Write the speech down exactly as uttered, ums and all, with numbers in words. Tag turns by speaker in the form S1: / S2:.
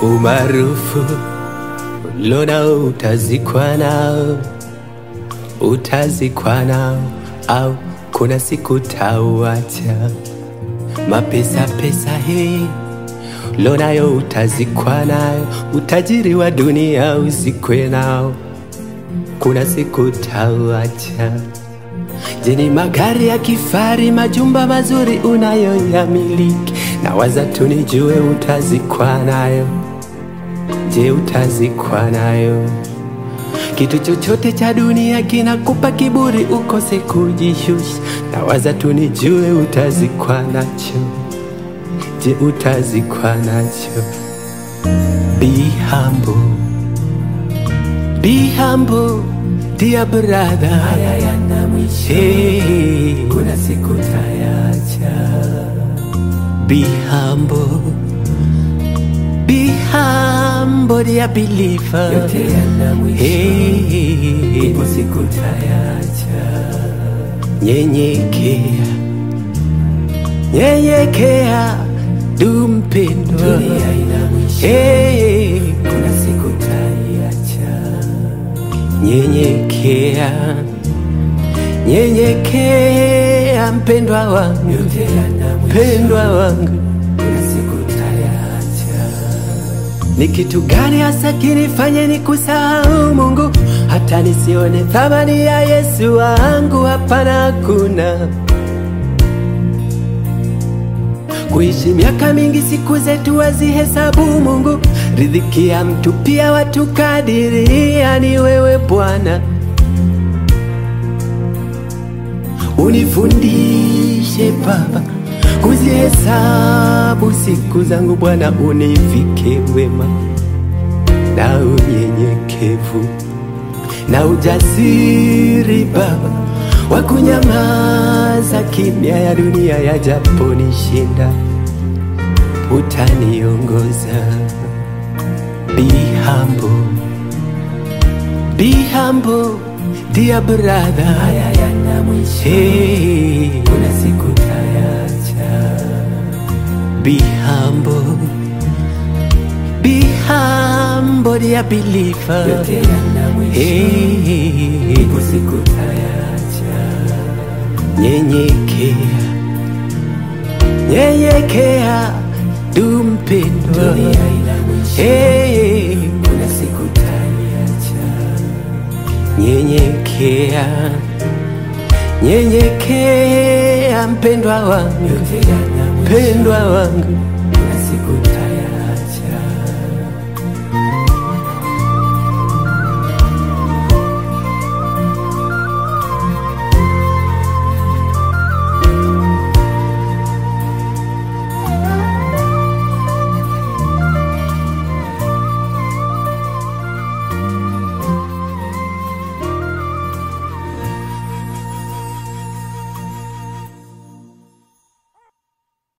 S1: Umaarufu lona utazikwa nao, utazikwa nao, au kuna siku tauacha. Mapesa pesa hii lonayo utazikwa nayo, utajiri wa dunia uzikwe nao, kuna siku tauacha. Je, ni magari ya kifari, majumba mazuri unayoyamiliki? Na waza tu nijue utazikwa nayo. Je, utazikwa nayo? Kitu chochote cha dunia kinakupa kiburi ukose kujishusha. Na waza tu nijue utazikwa nacho. Je, utazikwa nacho? Be humble, be humble, dear brother.
S2: Haya yana mwisho,
S1: Hey,
S2: kuna siku tayacha.
S1: be humble, be humble, dear believer.
S2: Yote yana mwisho,
S1: Hey,
S2: ipo siku tayacha.
S1: nyenyekea, nyenyekea, du mpendwa.
S2: Dunia ina mwisho,
S1: Hey,
S2: kuna siku tayacha.
S1: nyenyekea, nyenyekea, mpendwa wangu,
S2: Yote yana mwisho,
S1: mpendwa wangu.
S2: kuna siku tayacha.
S1: Ni kitu gani hasa kinifanye nikusahau Mungu, hata nisione thamani ya Yesu wangu? Hapana, hakuna. Kuishi miaka mingi, siku zetu wazihesabu Mungu, riziki ya mtu pia watu kadiria. Ni wewe Bwana, unifundishe Baba kuzihesabu siku zangu Bwana, univike wema na unyenyekevu na ujasiri Baba wa kunyamaza kimya ya dunia yajaponishinda, utaniongoza. Be humble, be humble, dear brother.
S2: Haya yana mwisho,
S1: Hey,
S2: kuna siku tayacha.
S1: be humble, be humble, dear believer.
S2: Yote yana mwisho,
S1: Hey,
S2: ipo siku tayacha.
S1: nyenyekea, nyenyekea, du mpendwa.
S2: Dunia ina mwisho,
S1: Hey,
S2: kuna siku tayacha.
S1: nyenyekea, nyenyekea, mpendwa wangu,
S2: Yote yana mwisho,
S1: mpendwa wangu.